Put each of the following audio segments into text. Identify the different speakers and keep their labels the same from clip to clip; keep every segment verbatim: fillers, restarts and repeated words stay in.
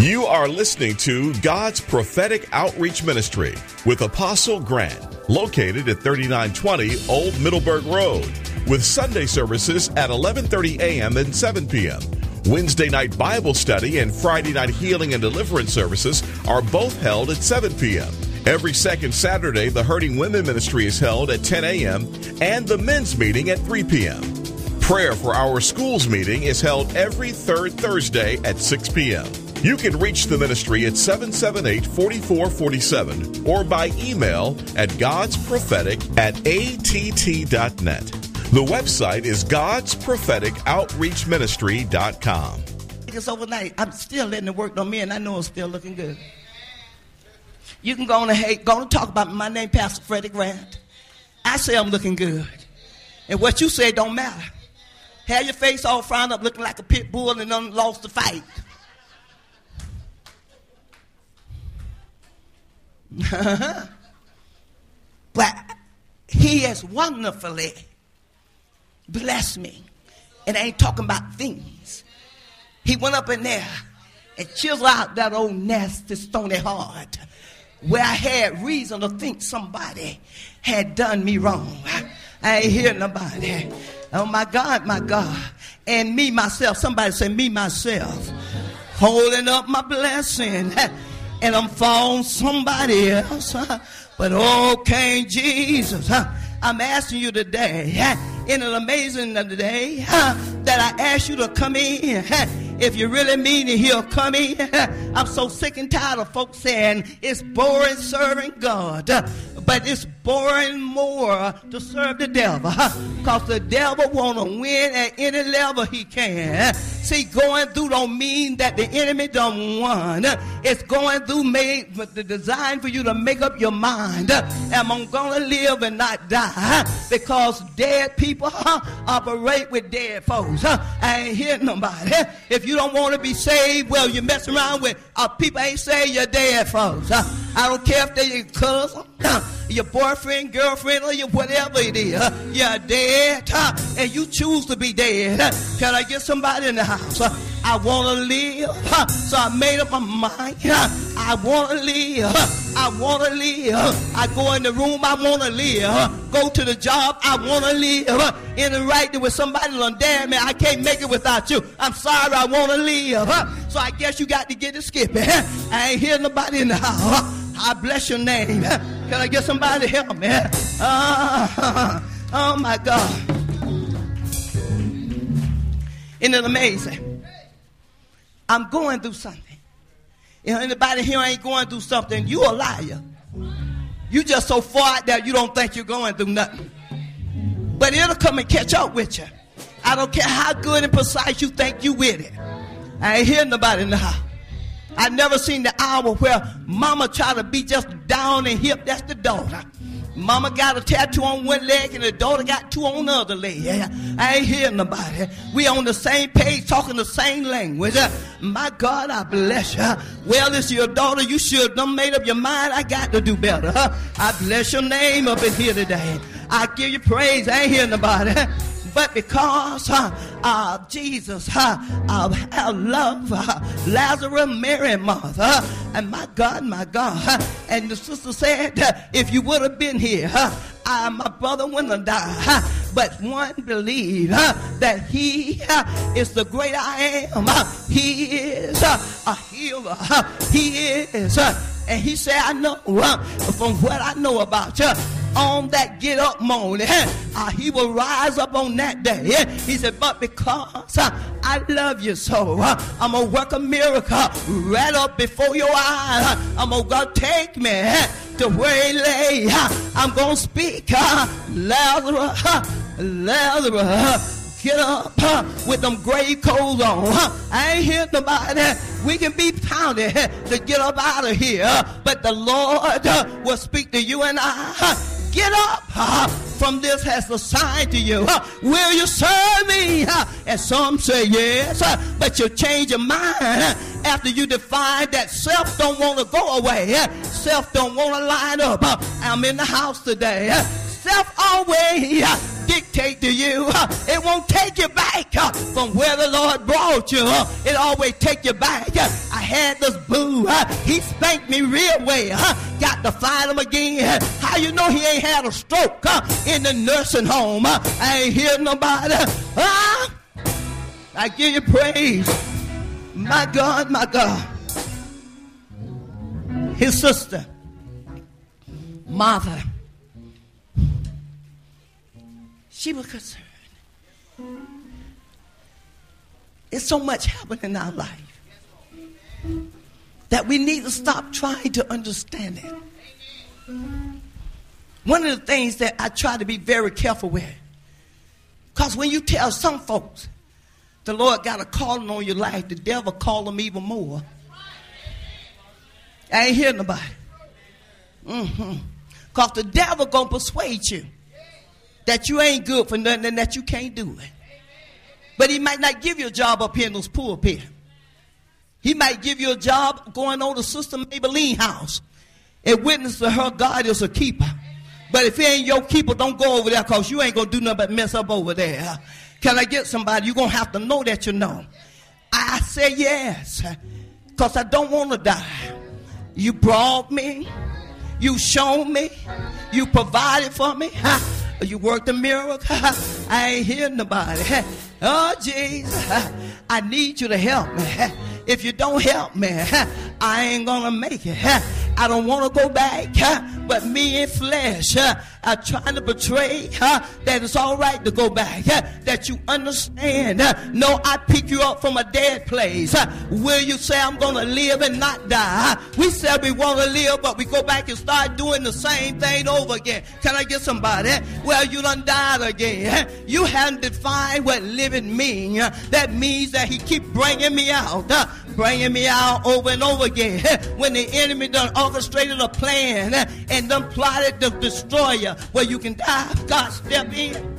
Speaker 1: You are listening to God's Prophetic Outreach Ministry with Apostle Grant, located at thirty-nine twenty Old Middleburg Road, with Sunday services at eleven thirty a.m. and seven p.m. Wednesday night Bible study and Friday night healing and deliverance services are both held at seven p.m. Every second Saturday, the Hurting Women Ministry is held at ten a.m. and the men's meeting at three p.m. Prayer for Our Schools meeting is held every third Thursday at six p.m. You can reach the ministry at seven seven eight, four four four seven or by email at godsprophetic at a t t dot net. The website is gods prophetic outreach ministry dot com.
Speaker 2: It's overnight. I'm still letting it work on me, and I know it's still looking good. You can go on and hey, go on and talk about me. My name, Pastor Freddie Grant. I say I'm looking good, and what you say don't matter. Have your face all frowned up, looking like a pit bull, and done lost the fight. But he has wonderfully blessed me. And I ain't talking about things. He went up in there and chiseled out that old nasty stony heart where I had reason to think somebody had done me wrong. I ain't hear nobody. Oh my God, my God. And me myself, somebody say me myself, holding up my blessing. And I'm following somebody else. Huh? But oh, King Jesus, huh? I'm asking you today, huh? In an amazing day, huh? That I ask you to come in. Huh? If you really mean it, he'll come in. Huh? I'm so sick and tired of folks saying it's boring serving God. Huh? But it's boring more to serve the devil. Because the devil want to win at any level he can. See, going through don't mean that the enemy done won. It's going through made with the design for you to make up your mind. Am I going to live and not die? Because dead people operate with dead folks. I ain't hearing nobody. If you don't want to be saved, well, you mess around with uh, people ain't saved, you're dead folks. I don't care if they're your cousin, your boyfriend, girlfriend, or your whatever it is. You're dead, and you choose to be dead. Can I get somebody in the house? I want to live, so I made up my mind. I want to live. I want to live. I go in the room, I want to live. Go to the job, I want to live. Interact with somebody on damn man, I can't make it without you. I'm sorry, I want to live. So I guess you got to get it skipping. I ain't hear nobody in the house. I bless your name. Can I get somebody to help me? Uh, oh my God. Isn't it amazing? I'm going through something. You know, anybody here ain't going through something, you a liar. You just so far out there you don't think you're going through nothing. But it'll come and catch up with you. I don't care how good and precise you think you with it. I ain't hearing nobody in the house. I never seen the hour where mama try to be just down and hip. That's the daughter. Mama got a tattoo on one leg and the daughter got two on the other leg. I ain't hearing nobody. We on the same page talking the same language. My God, I bless you. Well, it's your daughter. You should have made up your mind. I got to do better. I bless your name up in here today. I give you praise. I ain't hearing nobody. But because uh, uh, Jesus uh, uh, uh, loved uh, Lazarus, Mary, and Martha, and my God, my God, uh, and the sister said, uh, if you would have been here, uh, uh, my brother wouldn't have died. Uh, but one believed uh, that he uh, is the great I am. Uh, he is uh, a healer. Uh, he is. Uh, and he said, I know uh, from what I know about you. On that get up morning, uh, he will rise up on that day. He said, but because uh, I love you so, uh, I'm going to work a miracle right up before your eyes. Uh, I'm going to take me to where he lay. Uh, I'm going to speak. Uh, Lazarus, uh, Lazarus, uh, get up uh, with them grave clothes on. Uh, I ain't hear nobody. We can be pounded uh, to get up out of here. Uh, but the Lord uh, will speak to you and I. Uh, Get up uh, from this has a sign to you. Uh, will you serve me? Uh, and some say yes, uh, but you change your mind uh, after you define that self don't want to go away. Uh, self don't want to line up. Uh, I'm in the house today. Uh, self always uh, dictate to you. Uh, it won't take you back uh, from where the Lord brought you. Uh, it always take you back. Uh, I had this boo. Uh, he spanked me real well. Uh, got to find him again. How you know he ain't had a stroke uh, in the nursing home? Uh, I ain't hear nobody. Uh, I give you praise. My God, my God. His sister, Martha, she was concerned. There's so much happening in our life that we need to stop trying to understand it. One of the things that I try to be very careful with, because when you tell some folks the Lord got a calling on your life, the devil call them even more. I ain't hearing nobody. Mm-hmm. Because the devil going to persuade you that you ain't good for nothing and that you can't do it. But he might not give you a job up here in those pulpit. He might give you a job going on to Sister Maybelline house and witness to her God is a keeper. But if he ain't your keeper, don't go over there because you ain't going to do nothing but mess up over there. Can I get somebody? You're going to have to know that you know. I say yes because I don't want to die. You brought me. You shown me. You provided for me. You worked a miracle. I ain't hearing nobody. Oh, Jesus, I need you to help me. If you don't help me, I ain't going to make it. I don't want to go back, but me in flesh are trying to portray that it's all right to go back, that you understand. No, I pick you up from a dead place. Will you say I'm going to live and not die? We said we want to live, but we go back and start doing the same thing over again. Can I get somebody? Well, you done died again. You haven't defined what living means. That means that he keep bringing me out, bringing me out over and over again. When the enemy done orchestrated a plan and done plotted to destroy you, where you can die, God step in.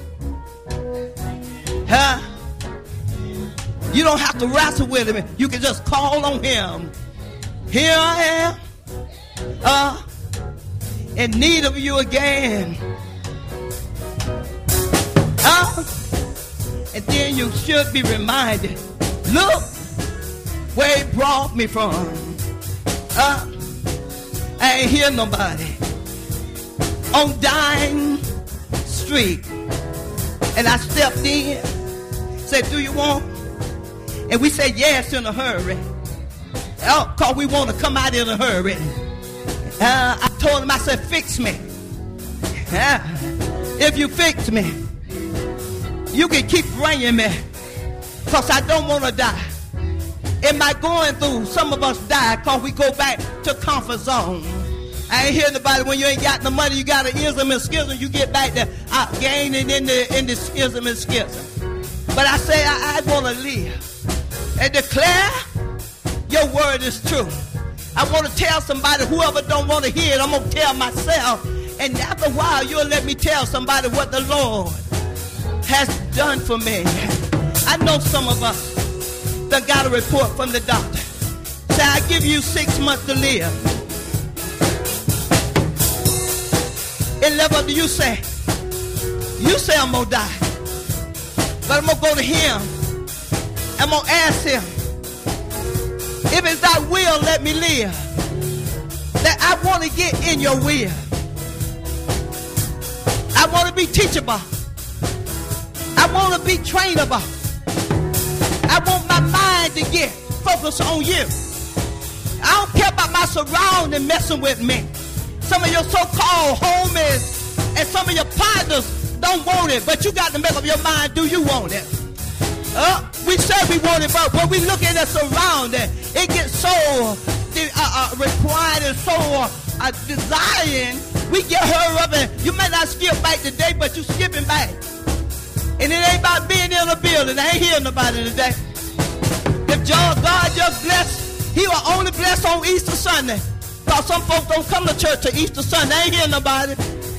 Speaker 2: Huh? You don't have to wrestle with him. You can just call on him. Here I am, uh, in need of you again. Uh, and then you should be reminded, look where he brought me from. Uh, I ain't hear nobody. On Dime Street. And I stepped in, said, do you want? And we said yes in a hurry. Oh, because we want to come out in a hurry. Uh, I told him, I said, fix me. Uh, if you fix me, you can keep bringing me. Because I don't want to die. Am I going through? Some of us die because we go back to comfort zone. I ain't hearing about it. When you ain't got the money, you got an ism and schism, you get back there uh, gaining in the, in the ism and schism. But I say I, I want to live and declare your word is true. I want to tell somebody, whoever don't want to hear it, I'm going to tell myself. And after a while, you'll let me tell somebody what the Lord has done for me. I know some of us that got a report from the doctor. Say, I give you six months to live. And level you say, you say I'm going to die. But I'm going to go to him. I'm going to ask him, if it's thy will, let me live. That I want to get in your will. I want to be teachable. I want to be trainable. I want my mind to get focused on you. I don't care about my surrounding messing with me. Some of your so-called homies and some of your partners don't want it, but you got to make up your mind, do you want it? Uh, we say we want it, but when we look at the surrounding, it gets so uh, uh, required and so uh, desiring, we get her up and you may not skip back today, but you skipping back. And it ain't about being in a building. I ain't hearing nobody today. If God just bless, he will only bless on Easter Sunday. Because some folks don't come to church to Easter Sunday. I ain't hearing nobody.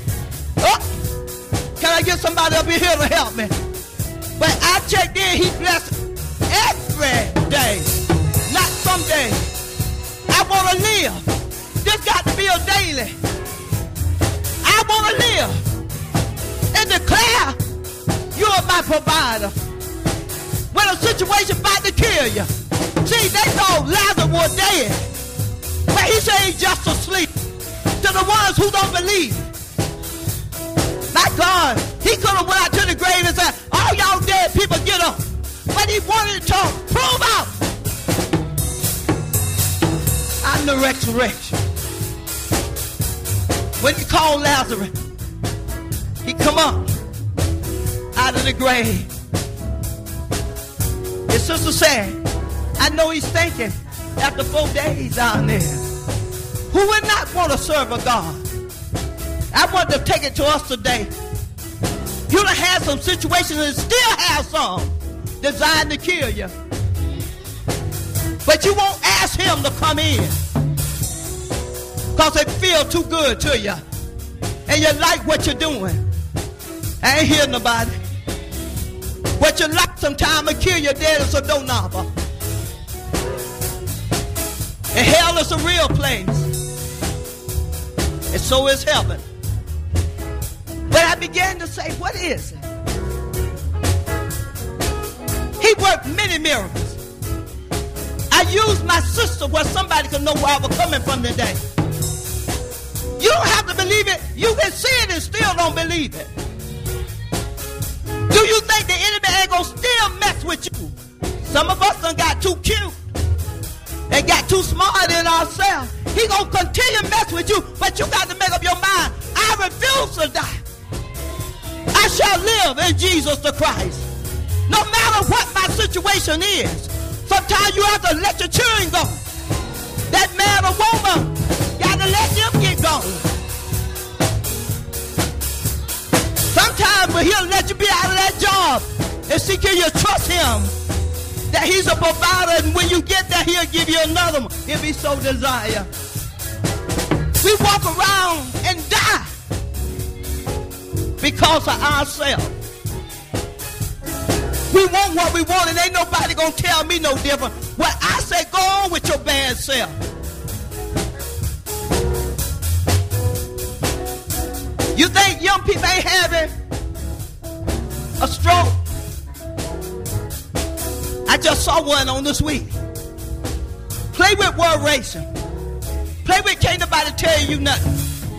Speaker 2: Oh, can I get somebody up in here to help me? But I checked in, he blessed every day. Not some days. I want to live. This got to be a daily. I want to live and declare you are my provider. When a situation about to kill you. See, they thought Lazarus was dead. But he said he's just asleep. To the ones who don't believe. My God, he could have went out to the grave and said, all y'all dead people get up. But he wanted to prove out, I'm the resurrection. When he called Lazarus, he come up out of the grave. His sister said, I know he's thinking after four days down there, who would not want to serve a God? I want to take it to us today. You done had some situations and still have some designed to kill you. But you won't ask him to come in because it feels too good to you. And you like what you're doing. I ain't hear nobody. What you like sometimes will kill you dead as a doorknobber. And hell is a real place. And so is heaven. But I began to say, what is it? He worked many miracles. I used my sister where somebody could know where I was coming from today. You don't have to believe it. You can see it and still don't believe it. Do you think the enemy ain't gonna still mess with you? Some of us done got too cute and got too smart in ourselves. He gonna continue to mess with you, but you got to make up your mind. I refuse to die. I shall live in Jesus the Christ. No matter what my situation is. Sometimes you have to let your children go. That man or woman, got to let them get gone. Sometimes he'll let you be out of that job and see can you trust him that he's a provider, and when you get there he'll give you another one if he so desire. We walk around and die because of ourselves. We want what we want, and ain't nobody gonna tell me no different. Well, I say go on with your bad self. You think young people ain't having a stroke? I just saw one on this week. Play with word racing. Play with can't nobody tell you nothing.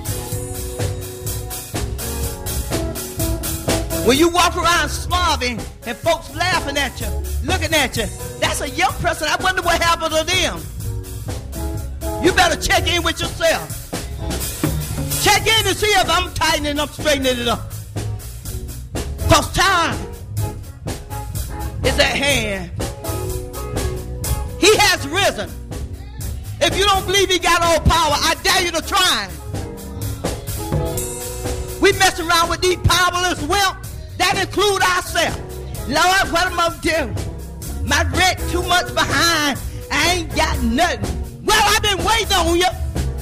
Speaker 2: When you walk around smarting and folks laughing at you, looking at you, that's a young person. I wonder what happened to them. You better check in with yourself. Check in and see if I'm tightening up, straightening it up. Because time is at hand. He has risen. If you don't believe he got all power, I dare you to try him. We mess around with these powerless wimps. That include ourselves. Lord, what am I going to do? My rent too much behind. I ain't got nothing. Well, I've been waiting on you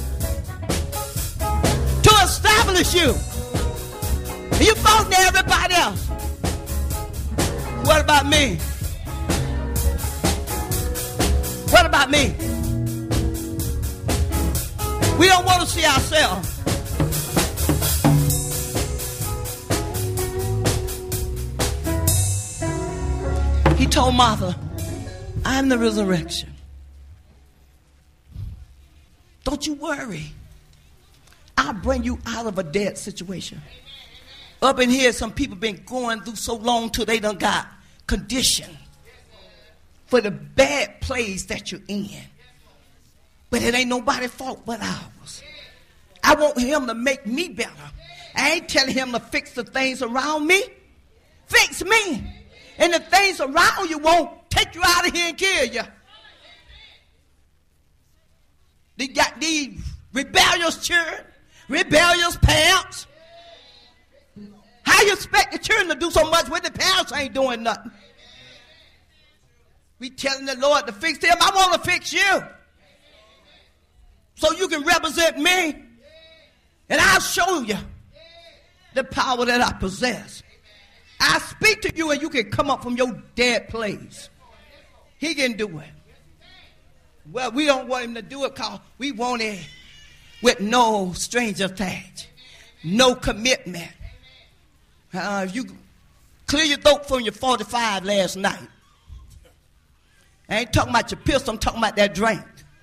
Speaker 2: to establish you. You fought to everybody else. What about me? What about me? We don't want to see ourselves. He told Martha, I'm the resurrection. Don't you worry. I'll bring you out of a dead situation. Up in here, some people been going through so long till they done got conditioned for the bad place that you're in. But it ain't nobody's fault but ours. I want him to make me better. I ain't telling him to fix the things around me. Fix me. And the things around you won't take you out of here and kill you. They got these rebellious children, rebellious parents. How you expect the children to do so much when the parents ain't doing nothing? We telling the Lord to fix them. I want to fix you. So you can represent me. And I'll show you the power that I possess. I speak to you and you can come up from your dead place. He can do it. Well, we don't want him to do it because we want it with no strings attached. No commitment. Uh, if you clear your throat from your forty-five last night. I ain't talking about your pistol, I'm talking about that drink.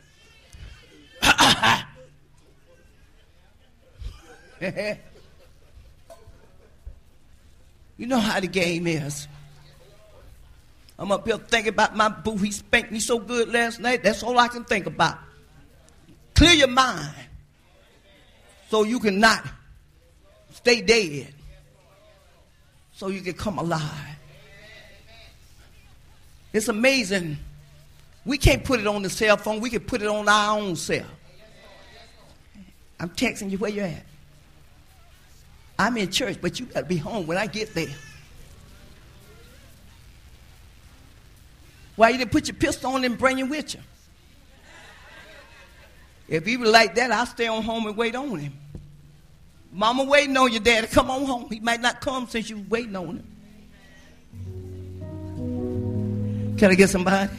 Speaker 2: You know how the game is. I'm up here thinking about my boo. He spanked me so good last night. That's all I can think about. Clear your mind so you can not stay dead, so you can come alive. It's amazing. We can't put it on the cell phone. We can put it on our own cell. I'm texting you where you at. I'm in church, but you got to be home when I get there. Why you didn't put your pistol on and bring you with you? If he was like that, I'll stay on home and wait on him. Mama waiting on your daddy. Come on home. He might not come since you waiting on him. Can I get somebody?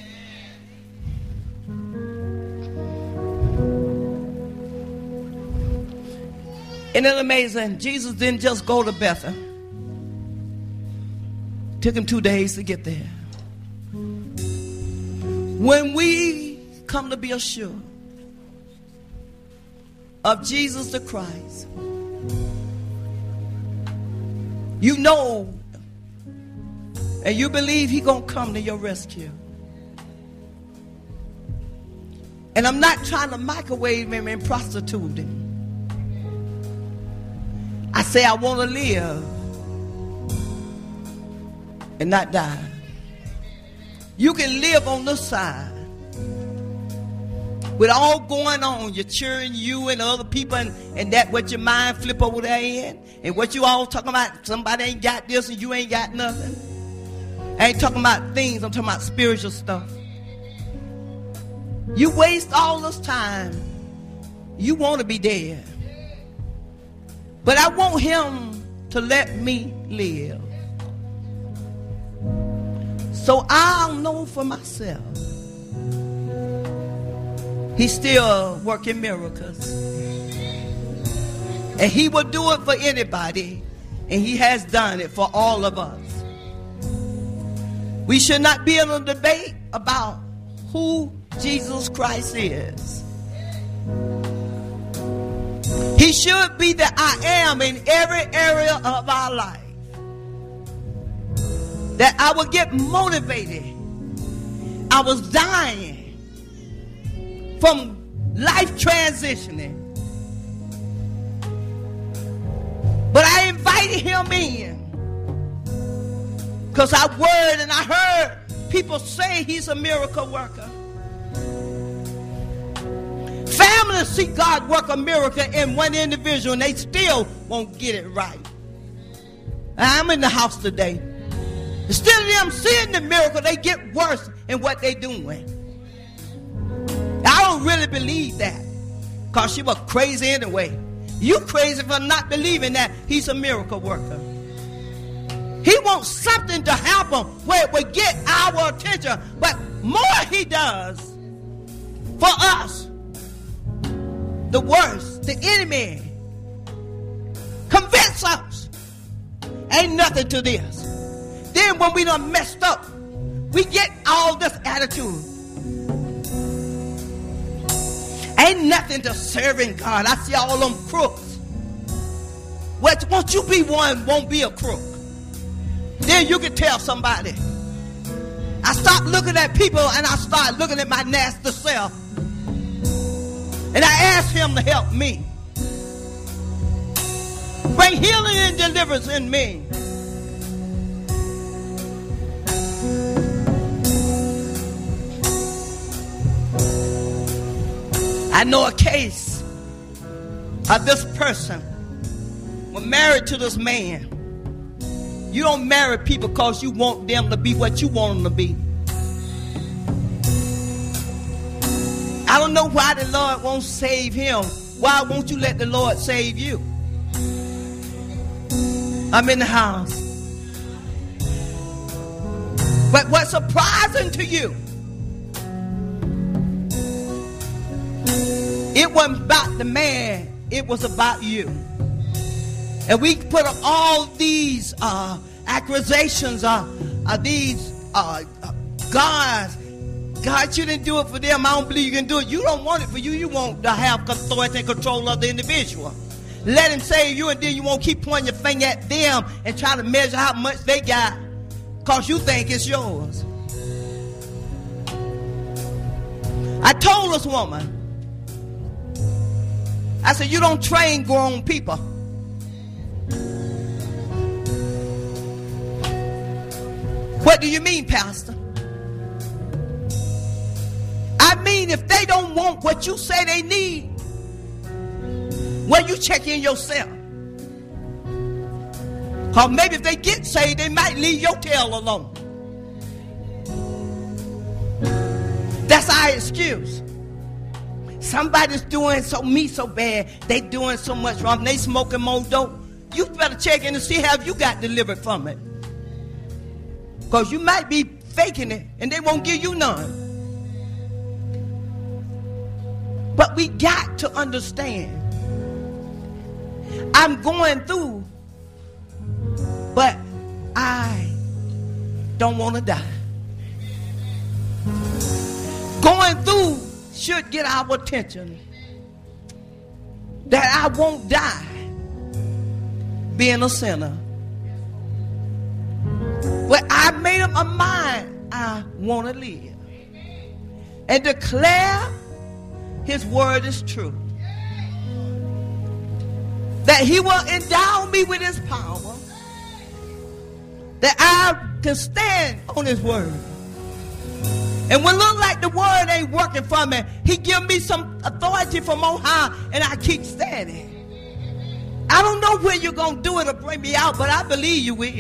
Speaker 2: Isn't it amazing? Jesus didn't just go to Bethel. Took him two days to get there. When we come to be assured of Jesus the Christ, you know and you believe he's going to come to your rescue. And I'm not trying to microwave him and prostitute him. I say I want to live and not die. You can live on this side with all going on, you're cheering you and other people, and, and that what your mind flip over there in, and what you all talking about, somebody ain't got this and you ain't got nothing. I ain't talking about things, I'm talking about spiritual stuff. You waste all this time. You want to be dead. But I want him to let me live. So I'll know for myself. He's still working miracles. And he will do it for anybody. And he has done it for all of us. We should not be in a debate about who Jesus Christ is. He should be the I am in every area of our life. That I will get motivated. I was dying from life transitioning. But I invited him in. Because I heard and I heard people say he's a miracle worker. Families see God work a miracle in one individual and they still won't get it right. I'm in the house today. Instead of them seeing the miracle, they get worse in what they're doing. I don't really believe that. Because she was crazy anyway. You crazy for not believing that he's a miracle worker. He wants something to happen where it will get our attention. But more he does for us, the worse, the enemy, convince us. Ain't nothing to this. Then when we done messed up, we get all this attitude. Ain't nothing to serving God. I see all them crooks. What, won't you be one, won't be a crook. Then you can tell somebody. I stop looking at people and I start looking at my nasty self. And I ask him to help me. Bring healing and deliverance in me. I know a case of this person was married to this man. You don't marry people because you want them to be what you want them to be. I don't know why the Lord won't save him. Why won't you let the Lord save you? I'm in the house. But what's surprising to you, it wasn't about the man, it was about you. And we put up all these uh, accusations, uh, uh, these uh, uh, gods, God, you didn't do it for them. I don't believe you can do it. You don't want it for you. You want to have authority and control of the individual. Let him save you, and then you won't keep pointing your finger at them and try to measure how much they got because you think it's yours. I told this woman, I said, you don't train grown people. What do you mean, Pastor? I mean, if they don't want what you say they need, well, you check in yourself. Or maybe if they get saved, they might leave your tail alone. That's our excuse. Somebody's doing so me so bad. They doing so much wrong. They smoking more dope. You better check in and see how you got delivered from it. Because you might be faking it and they won't give you none. But we got to understand. I'm going through, but I don't want to die. Going through should get our attention. That I won't die being a sinner. But I made up my mind I want to live and declare his word is true. That he will endow me with his power. That I can stand on his word. And when it look like the word ain't working for me, he give me some authority from on high, and I keep standing. I don't know when you're going to do it or bring me out, but I believe you will.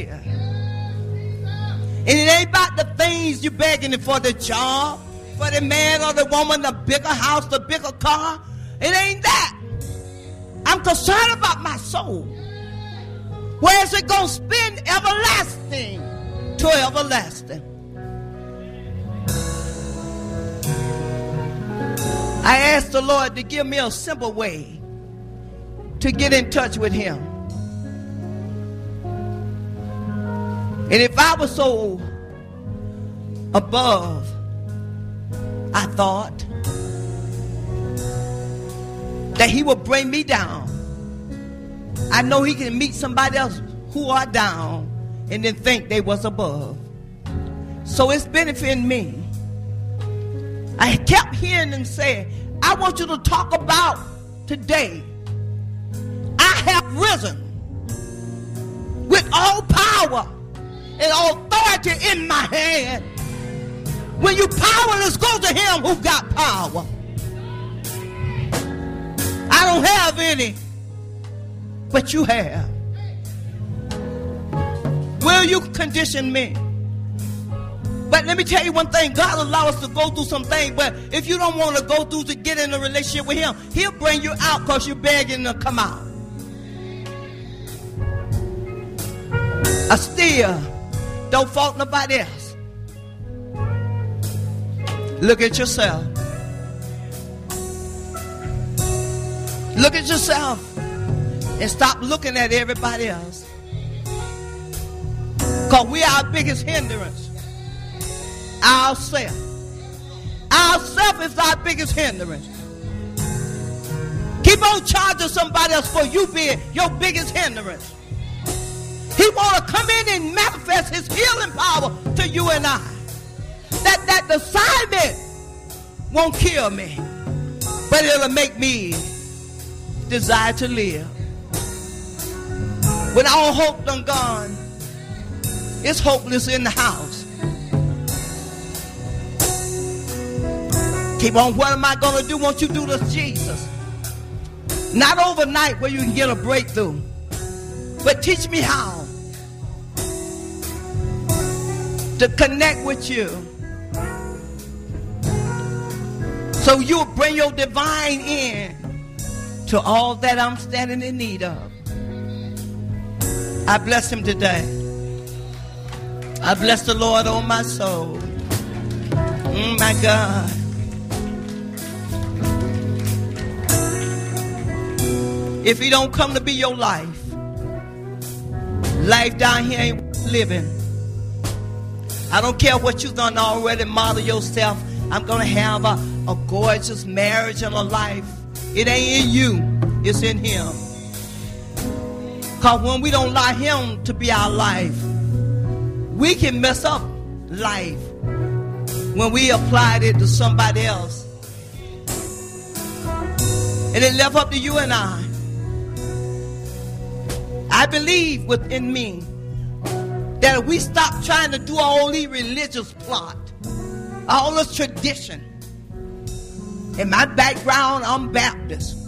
Speaker 2: And it ain't about the things you're begging for, the job, for the man or the woman, the bigger house, the bigger car. It ain't that. I'm concerned about my soul. Where is it going to spend everlasting to everlasting? I asked the Lord to give me a simple way to get in touch with him. And if I was so above, I thought that he would bring me down. I know he can meet somebody else who are down and then think they was above. So it's benefiting me. I kept hearing them say, I want you to talk about today. I have risen with all power and authority in my hand. When you powerless, go to him who got power. I don't have any, but you have. Will you condition me? But let me tell you one thing. God allows us to go through some things, but if you don't want to go through to get in a relationship with him, he'll bring you out because you're begging to come out. I still don't fault nobody else. Look at yourself. Look at yourself and stop looking at everybody else. Because we are our biggest hindrance. Ourself. Ourself is our biggest hindrance. Keep on charging somebody else for you being your biggest hindrance. He want to come in and manifest his healing power to you and I. That, that assignment won't kill me, but it'll make me desire to live. When all hope done gone, it's hopeless in the house. Keep on, what am I going to do? Won't you do this, Jesus? Not overnight where you can get a breakthrough, but teach me how to connect with you so you'll bring your divine in to all that I'm standing in need of. I bless him today. I bless the Lord on my soul. Mm, my God. If he don't come to be your life, life down here ain't living. I don't care what you've done already, model yourself. I'm going to have a, a gorgeous marriage and a life. It ain't in you. It's in him. Because when we don't allow him to be our life, we can mess up life when we applied it to somebody else. And it left up to you and I. I believe within me that if we stop trying to do all these religious plot, all this tradition. In my background, I'm Baptist.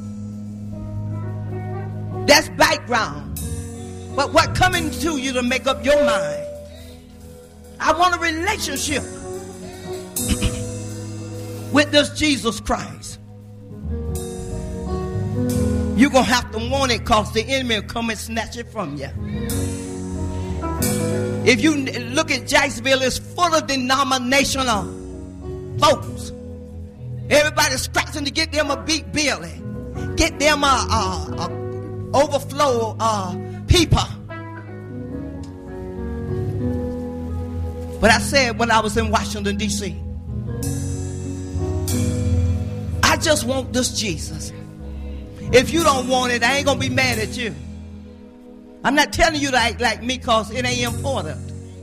Speaker 2: That's background. But what coming to you to make up your mind? I want a relationship with this Jesus Christ. You're going to have to want it because the enemy will come and snatch it from you. If you look at Jacksonville, it's full of denominational folks. Everybody's scratching to get them a beat Billy. Get them a, a, a overflow uh, people. But I said when I was in Washington, D C, I just want this Jesus. If you don't want it, I ain't going to be mad at you. I'm not telling you to act like me because it ain't important.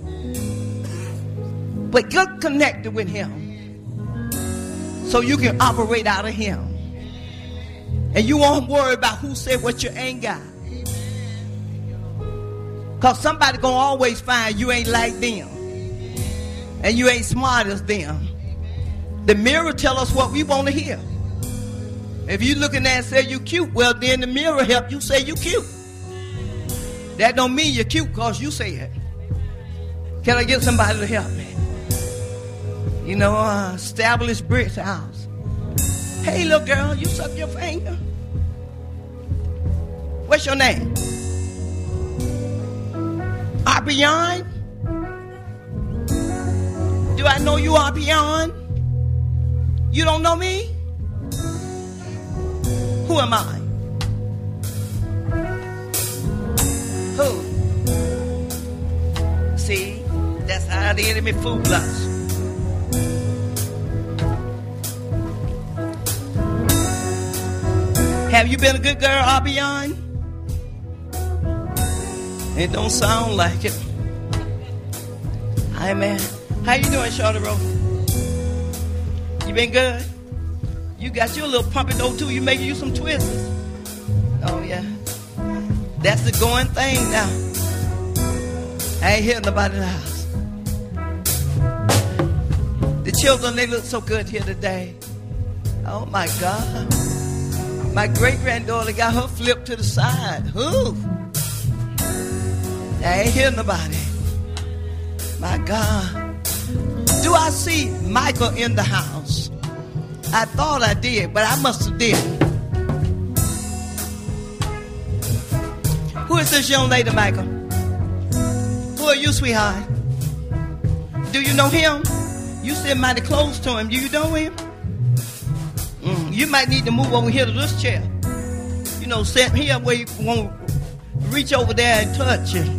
Speaker 2: But get connected with him so you can operate out of him. And you won't worry about who said what you ain't got. Because somebody going to always find you ain't like them. And you ain't smart as them. The mirror tell us what we want to hear. If you looking at and say you cute, well then the mirror help you say you cute. That don't mean you're cute because you say it. Can I get somebody to help me? You know, uh, established Brick's house. Hey, little girl, you suck your finger. What's your name? Arpion? Do I know you, Arpion? You don't know me? Who am I? Who? See, that's how the enemy fooled us. Have you been a good girl, Arpion? It don't sound like it. Hi, man. How you doing, Charlotte Rose? You been good? You got your little pompadour too. You making you some twists. Oh yeah, that's the going thing now. I ain't hearing nobody in the house. The children, they look so good here today. Oh my God. My great granddaughter got her flipped to the side. Who? I ain't hearing nobody. My God. Do I see Michael in the house? I thought I did, but I must have did. Who is this young lady, Michael? Who are you, sweetheart? Do you know him? You sit mighty close to him. Do you know him? Mm, you might need to move over here to this chair. You know, sit here where you won't reach over there and touch it.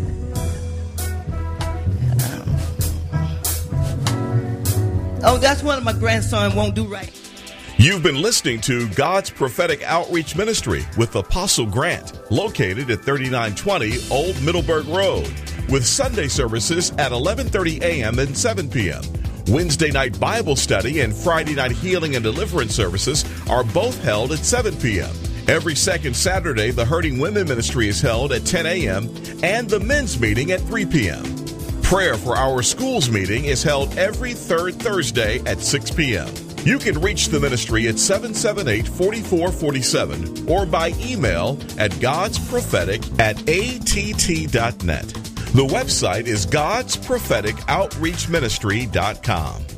Speaker 2: Oh, that's one of my grandsons won't do right.
Speaker 1: You've been listening to God's Prophetic Outreach Ministry with Apostle Grant, located at thirty-nine twenty Old Middleburg Road, with Sunday services at eleven thirty a.m. and seven p.m. Wednesday night Bible study and Friday night healing and deliverance services are both held at seven p.m. Every second Saturday, the Hurting Women Ministry is held at ten a.m. and the men's meeting at three p.m. Prayer for Our Schools meeting is held every third Thursday at six p.m. You can reach the ministry at seven seven eight, four four four seven or by email at godsprophetic at a t t dot net. The website is gods prophetic outreach ministry dot com.